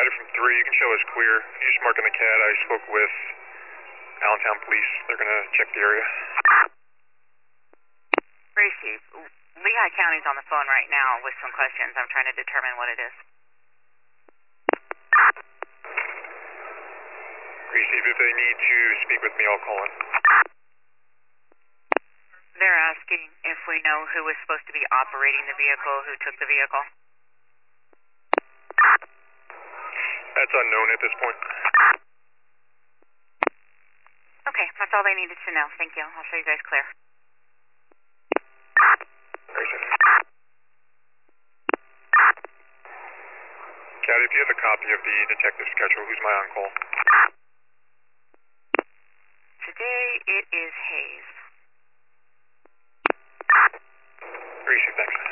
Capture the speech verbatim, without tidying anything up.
Charlie from three, you can show us clear. You just marking the cat. I spoke with Allentown Police. They're going to check the area. Gracie, Lehigh County's on the phone right now with some questions. I'm trying to determine what it is. Gracie, if they need to speak with me, I'll call in. They're asking if we know who was supposed to be operating the vehicle, who took the vehicle. That's unknown at this point. Okay, that's all they needed to know. Thank you. I'll show you guys clear. Cat, if you have a copy of the detective schedule, who's my on-call? Today it is Hayes. Gracie, thanks.